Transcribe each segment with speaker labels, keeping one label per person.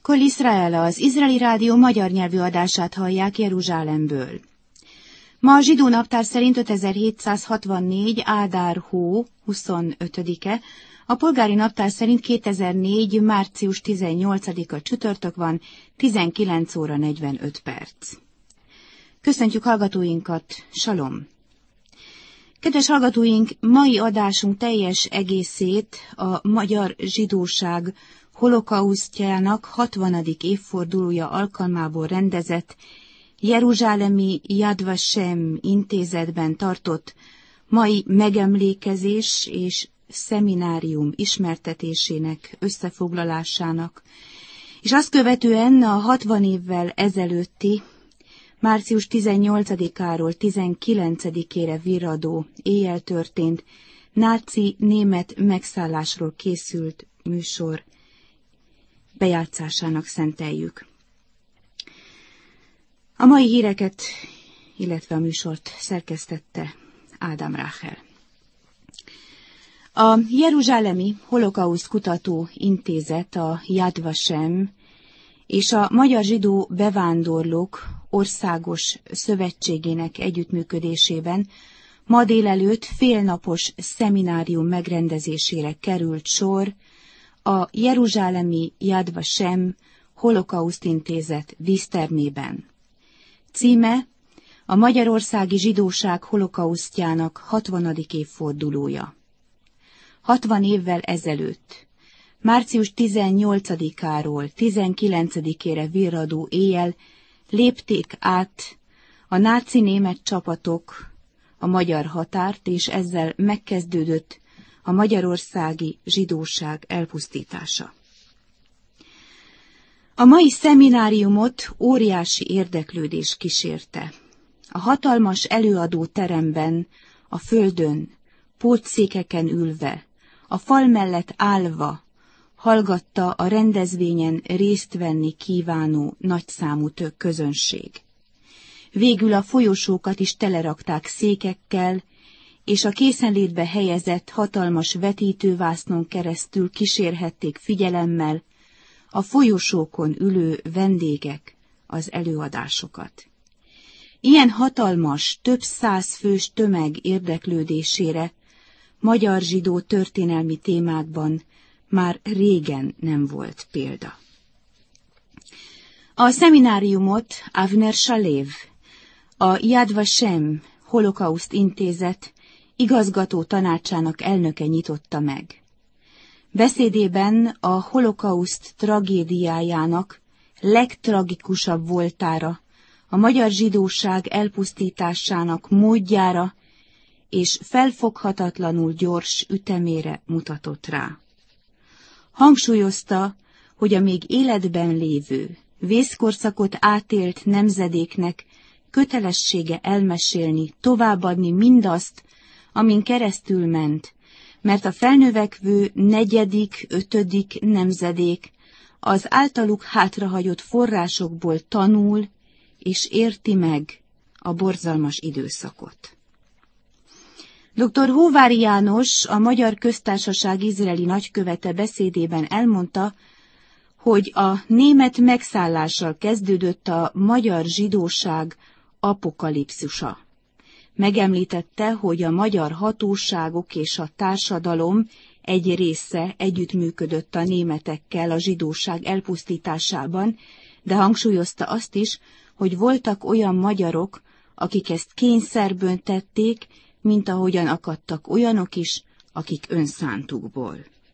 Speaker 1: Kol Israel, az Izraeli Rádió magyar nyelvű adását hallják Jeruzsálemből. Ma a zsidó naptár szerint 5764. Ádár hó 25-e, a polgári naptár szerint 2004. március 18-a csütörtök van, 19 óra 45 perc. Köszöntjük hallgatóinkat, salom! Kedves hallgatóink, mai adásunk teljes egészét a magyar zsidóság holokausztjának 60. évfordulója alkalmából rendezett jeruzsálemi Yad Vashem intézetben tartott mai megemlékezés és szeminárium ismertetésének, összefoglalásának, és azt követően a 60 évvel ezelőtti március 18-áról 19-ére virradó éjjel történt náci német megszállásról készült műsor bejátszásának szenteljük. A mai híreket, illetve a műsort szerkesztette Ádám Ráhel. A Jeruzsálemi Holokauszt Kutató Intézet, a Yad Vashem és a Magyar Zsidó Bevándorlók Országos Szövetségének együttműködésében ma délelőtt félnapos szeminárium megrendezésére került sor a Jeruzsálemi Yad Vashem Holokauszt Intézet dísztermében. Címe a Magyarországi Zsidóság holokausztjának 60. évfordulója. 60 évvel ezelőtt, március 18-áról 19-ére virradó éjjel lépték át a náci német csapatok a magyar határt, és ezzel megkezdődött a magyarországi zsidóság elpusztítása. A mai szemináriumot óriási érdeklődés kísérte. A hatalmas előadó teremben, a földön, pótszékeken ülve, a fal mellett állva hallgatta a rendezvényen részt venni kívánó nagyszámú közönség. Végül a folyosókat is telerakták székekkel, és a készenlétbe helyezett hatalmas vetítővásznon keresztül kísérhették figyelemmel a folyosókon ülő vendégek az előadásokat. Ilyen hatalmas, több száz fős tömeg érdeklődésére magyar zsidó történelmi témákban már régen nem volt példa. A szemináriumot Avner Shalev, a Yad Vashem Holokauszt Intézet igazgató tanácsának elnöke nyitotta meg. Beszédében a holokauszt tragédiájának legtragikusabb voltára, a magyar zsidóság elpusztításának módjára és felfoghatatlanul gyors ütemére mutatott rá. Hangsúlyozta, hogy a még életben lévő, vészkorszakot átélt nemzedéknek kötelessége elmesélni, továbbadni mindazt, amin keresztül ment, mert a felnövekvő 4., 5. nemzedék az általuk hátrahagyott forrásokból tanul és érti meg a borzalmas időszakot. Dr. Hóvári János, a Magyar Köztársaság izraeli nagykövete beszédében elmondta, hogy a német megszállással kezdődött a magyar zsidóság apokalipszusa. Megemlítette, hogy a magyar hatóságok és a társadalom egy része együttműködött a németekkel a zsidóság elpusztításában, de hangsúlyozta azt is, hogy voltak olyan magyarok, akik ezt kényszerből tették, mint ahogyan akadtak olyanok is, akik önszántukból.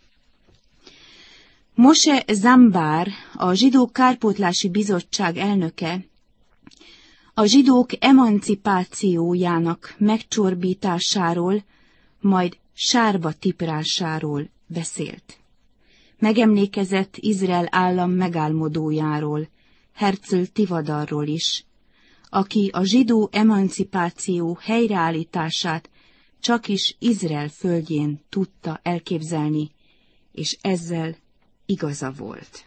Speaker 1: Moshe Zambár, a Zsidók Kárpótlási Bizottság elnöke, a zsidók emancipációjának megcsorbításáról, majd sárba tiprásáról beszélt. Megemlékezett Izrael állam megálmodójáról, Herzl Tivadarról is, aki a zsidó emancipáció helyreállítását csakis Izrael földjén tudta elképzelni, és ezzel igaza volt.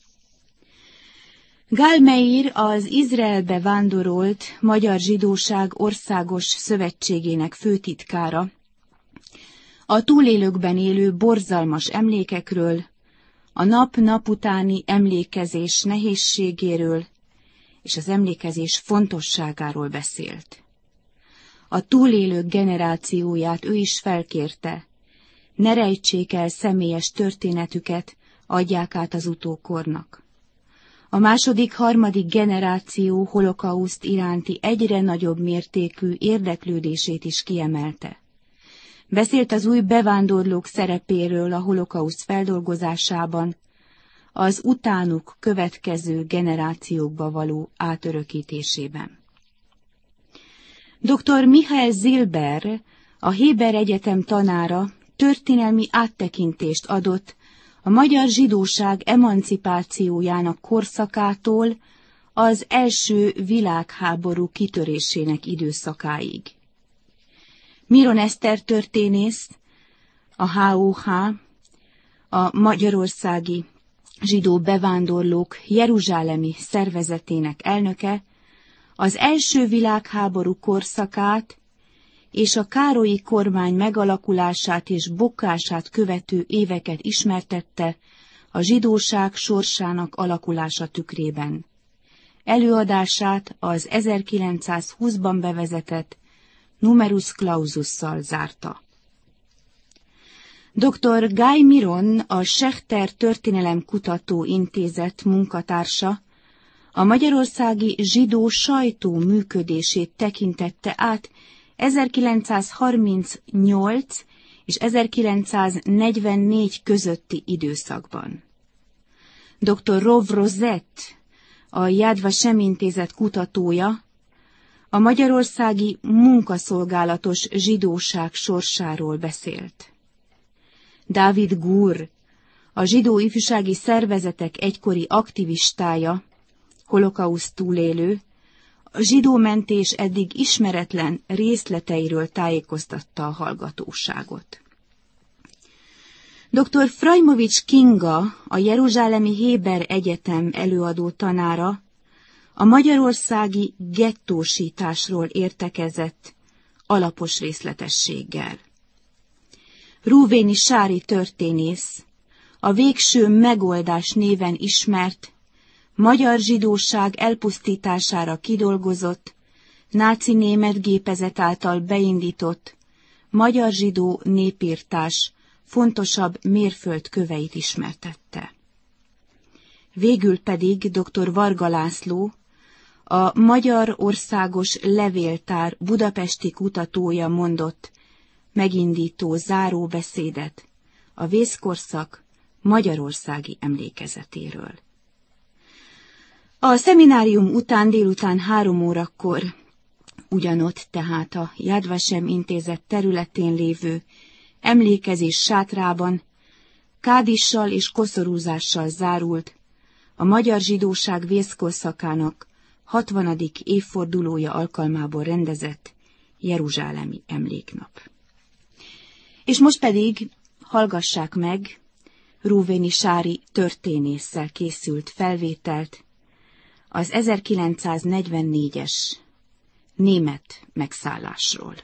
Speaker 1: Gál Meir, az Izraelbe vándorolt Magyar Zsidóság Országos Szövetségének főtitkára, a túlélőkben élő borzalmas emlékekről, a nap-nap utáni emlékezés nehézségéről és az emlékezés fontosságáról beszélt. A túlélők generációját ő is felkérte, ne rejtsék el személyes történetüket, adják át az utókornak. A második-harmadik generáció holokauszt iránti egyre nagyobb mértékű érdeklődését is kiemelte. Beszélt az új bevándorlók szerepéről a holokauszt feldolgozásában, az utánuk következő generációkba való átörökítésében. Dr. Michael Zilber, a Héber Egyetem tanára történelmi áttekintést adott a magyar zsidóság emancipációjának korszakától az első világháború kitörésének időszakáig. Miron Eszter történész, a HOH, a Magyarországi Zsidó Bevándorlók Jeruzsálemi szervezetének elnöke, az első világháború korszakát és a Károlyi kormány megalakulását és bukását követő éveket ismertette a zsidóság sorsának alakulása tükrében. Előadását az 1920-ban bevezetett numerus claususszal zárta. Dr. Guy Miron, a Schechter Történelemkutató Intézet munkatársa, a magyarországi zsidó sajtó működését tekintette át 1938 és 1944 közötti időszakban. Dr. Rov Rosett, a Yad Vashem Intézet kutatója, a magyarországi munkaszolgálatos zsidóság sorsáról beszélt. Dávid Gur, a zsidó ifjúsági szervezetek egykori aktivistája, holokauszt túlélő, a zsidómentés eddig ismeretlen részleteiről tájékoztatta a hallgatóságot. Dr. Frajmovics Kinga, a Jeruzsálemi Héber Egyetem előadó tanára, a magyarországi gettósításról értekezett alapos részletességgel. Rúvéni Sári történész, a Végső megoldás néven ismert, magyar zsidóság elpusztítására kidolgozott, náci német gépezet által beindított, magyar zsidó népirtás fontosabb mérföldköveit ismertette. Végül pedig dr. Varga László, a Magyar Országos Levéltár budapesti kutatója mondott megindító záróbeszédet a vészkorszak magyarországi emlékezetéről. A szeminárium után délután 3 órakor, ugyanott tehát a Yad Vashem Intézet területén lévő emlékezés sátrában, kádissal és koszorúzással zárult a magyar zsidóság vészkorszakának 60. évfordulója alkalmából rendezett jeruzsálemi emléknap. És most pedig hallgassák meg Rúvéni Sári történésszel készült felvételt az 1944-es német megszállásról.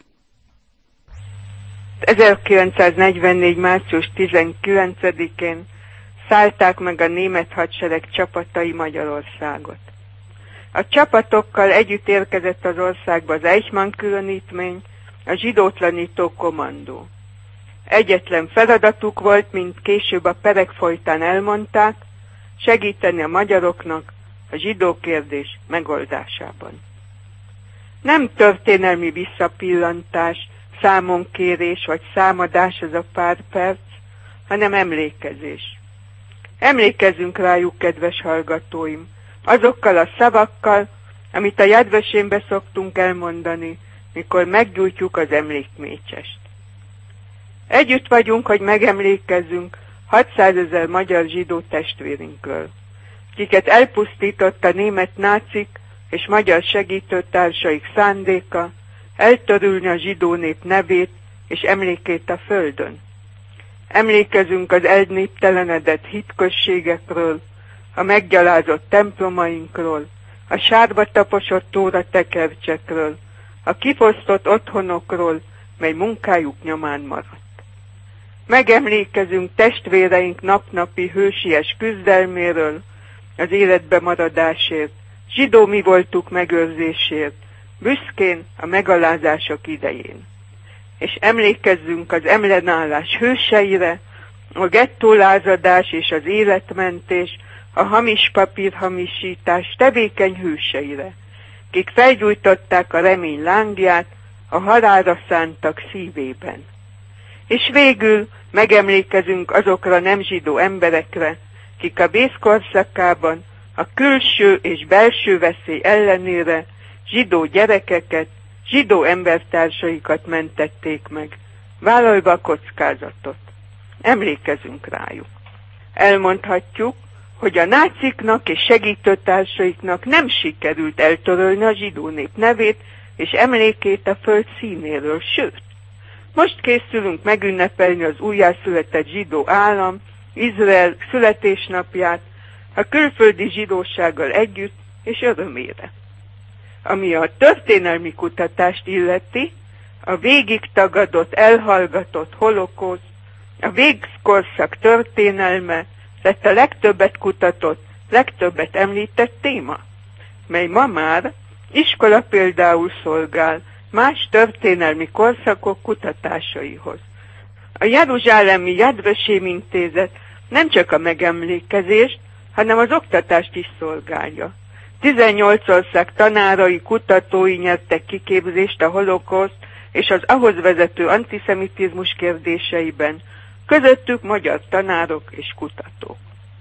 Speaker 2: 1944. március 19-én szállták meg a német hadsereg csapatai Magyarországot. A csapatokkal együtt érkezett az országba az Eichmann különítmény, a zsidótlanító kommandó. Egyetlen feladatuk volt, mint később a perek folytán elmondták, segíteni a magyaroknak a zsidó kérdés megoldásában. Nem történelmi visszapillantás, számonkérés vagy számadás ez a pár perc, hanem emlékezés. Emlékezzünk rájuk, kedves hallgatóim, azokkal a szavakkal, amit a Yad Vashembe szoktunk elmondani, mikor meggyújtjuk az emlékmécsest. Együtt vagyunk, hogy megemlékezzünk 600 000 magyar zsidó testvérünkről, akiket elpusztított a német nácik és magyar segítőtársaik szándéka eltörülni a zsidó nép nevét és emlékét a földön. Emlékezünk az elnéptelenedett hitközségekről, a meggyalázott templomainkról, a sárba taposott Megemlékezünk testvéreink napnapi hősies küzdelméről, az életbe maradásért, zsidó mi voltuk megőrzésért, büszkén a megalázások idején. És emlékezzünk az ellenállás hőseire, a gettólázadás és az életmentés, a hamis papírhamisítás tevékeny hőseire, kik felgyújtották a remény lángját, a halálra szántak szívében. És végül megemlékezünk azokra nem zsidó emberekre, kik a vészkorszakában a külső és belső veszély ellenére zsidó gyerekeket, zsidó embertársaikat mentették meg, vállalva a kockázatot. Emlékezünk rájuk. Elmondhatjuk, hogy a náciknak és segítőtársaiknak nem sikerült eltörölni a zsidó nép nevét és emlékét a föld színéről, sőt, most készülünk megünnepelni az újjászületett zsidó állam, Izrael születésnapját, a külföldi zsidósággal együtt és örömére. Ami a történelmi kutatást illeti, a végig tagadott, elhallgatott holokauszt, a végkorszak történelme lett a legtöbbet kutatott, legtöbbet említett téma, mely ma már iskola például szolgál más történelmi korszakok kutatásaihoz. A jeruzsálemi Yad Vashem intézet nem csak a megemlékezést, hanem az oktatást is szolgálja. 18 ország tanárai, kutatói nyertek kiképzést a holokauszt és az ahhoz vezető antiszemitizmus kérdéseiben, közöttük magyar tanárok és kutatók.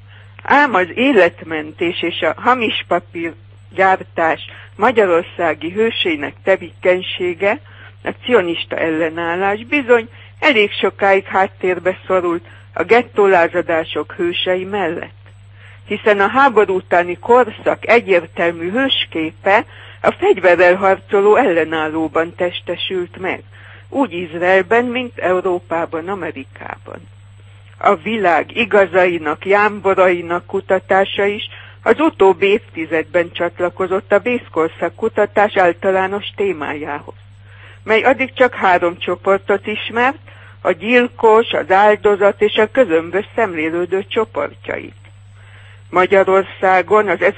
Speaker 2: Ám az életmentés és a hamis papírgyártás magyarországi hőseinek tevékenysége, a cionista ellenállás bizony elég sokáig háttérbe szorult a gettólázadások hősei mellett, hiszen a háború utáni korszak egyértelmű hősképe a fegyverrel harcoló ellenállóban testesült meg, úgy Izraelben, mint Európában, Amerikában. A világ igazainak, jámborainak kutatása is az utóbbi évtizedben csatlakozott a vészkorszak kutatás általános témájához, mely addig csak 3 csoportot ismert, a gyilkos, az áldozat és a közömbös szemlélődő csoportjait. Magyarországon az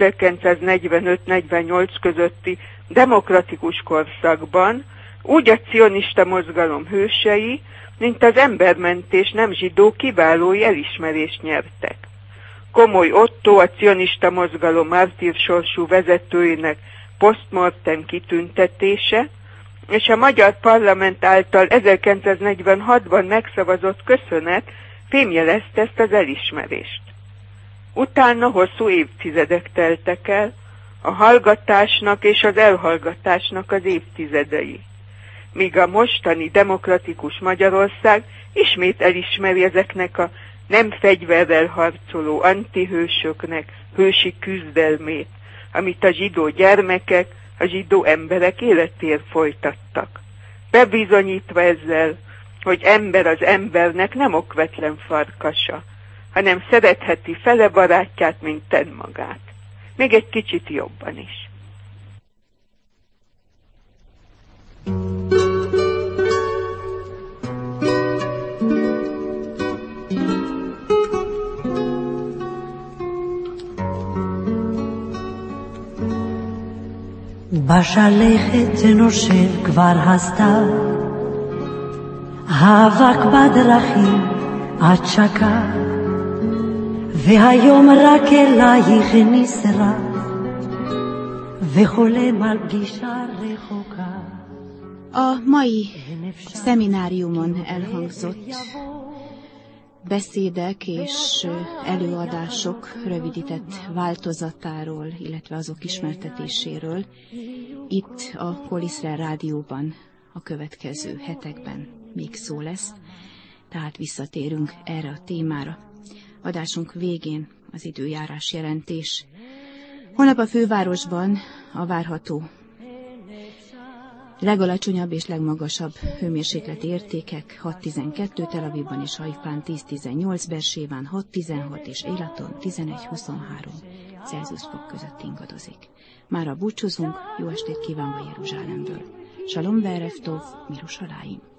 Speaker 2: 1945-48 közötti demokratikus korszakban úgy a cionista mozgalom hősei, mint az embermentés nem zsidó kiválói elismerést nyertek. Komoly Otto, a cionista mozgalom mártírsorsú vezetőinek posztmortem kitüntetése, és a magyar parlament által 1946-ban megszavazott köszönet fémjelezte ezt az elismerést. Utána hosszú évtizedek teltek el, a hallgatásnak és az elhallgatásnak az évtizedei, míg a mostani demokratikus Magyarország ismét elismeri ezeknek a nem fegyverrel harcoló antihősöknek hősi küzdelmét, amit a zsidó gyermekek, a zsidó emberek életéért folytattak, bebizonyítva ezzel, hogy ember az embernek nem okvetlen farkasa, hanem szeretheti fele barátját, mint tenmagát. Még egy kicsit jobban is.
Speaker 3: בשלכת נושב כבר הסתיו, האבק בדרכים עד שקע, והיום רק אלייך נשרף, וחולם על פגישה רחוקה.
Speaker 1: A mai szemináriumon elhangzott beszédek és előadások rövidített változatáról, illetve azok ismertetéséről itt a Kol-Iszrael Rádióban a következő hetekben még szó lesz, tehát visszatérünk erre a témára. Adásunk végén az időjárás jelentés. Holnap a fővárosban a várható legalacsonyabb és legmagasabb hőmérsékleti értékek 6-12 Tel Avivban és Haifán 10-18, Bersében 6-16 és Élaton 11-23 Celsius fok között ingadozik. Mára búcsúzunk, jó estét kívánva Jeruzsálemből. Shalom ve'erev tov, Mirushalayim.